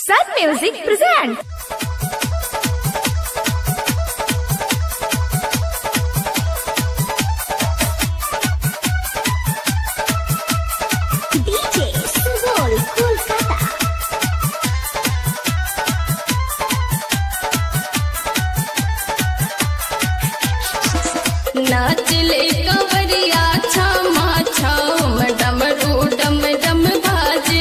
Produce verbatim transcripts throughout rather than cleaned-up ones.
Sun Music presents. D J Subol Kolkata. नाचले कंवरिया छमा छम डमरू डम डम बाजे।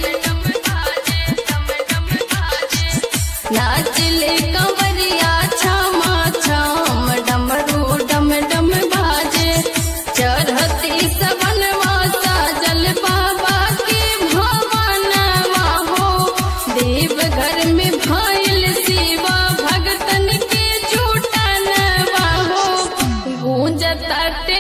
नाचले कंवरिया छमा छम डमरू डम डम बाजे। चढ़ती सवनवा साजल बाबा के भवनवा हो। देवघर में भइल शिवा भगतन के जुटनवा हो। गूंजत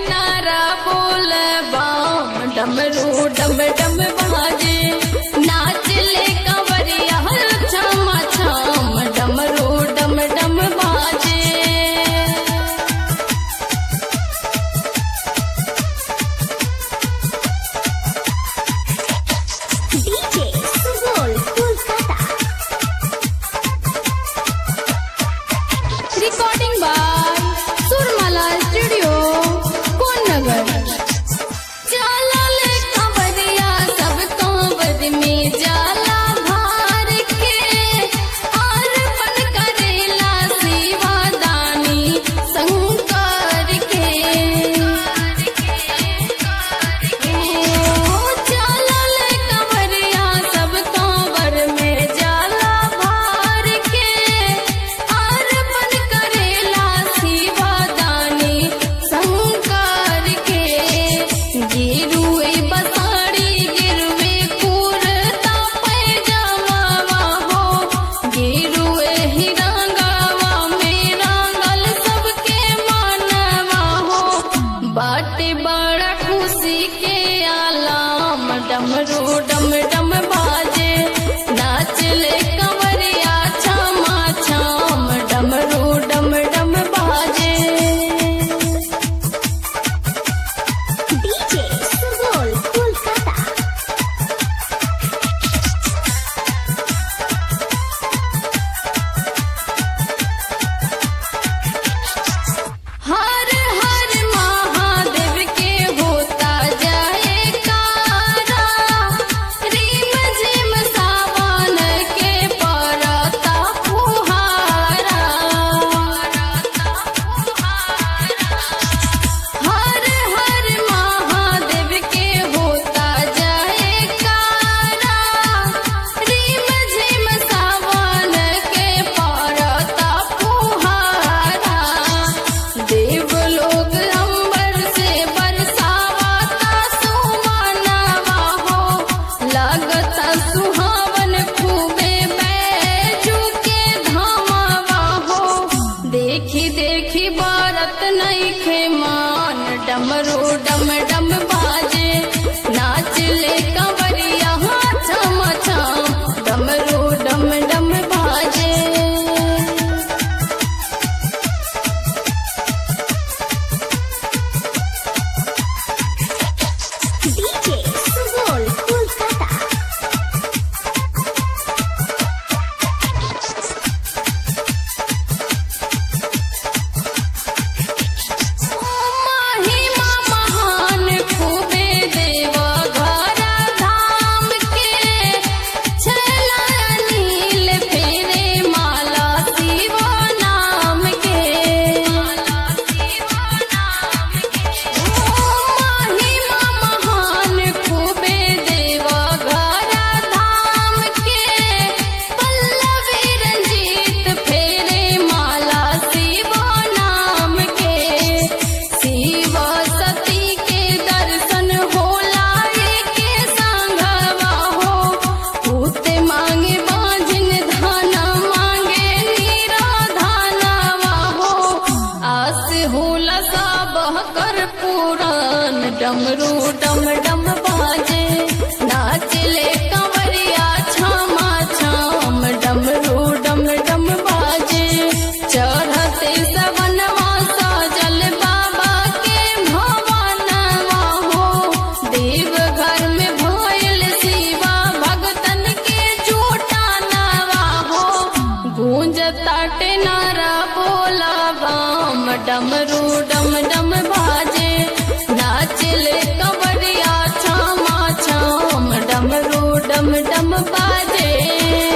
डमरू डम डम बाजे नाचले कंवरिया छामा छाम डमरू डम डम बाजे।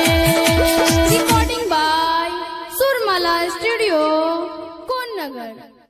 रिकॉर्डिंग बाय सुरमाला स्टूडियो, कोन नगर।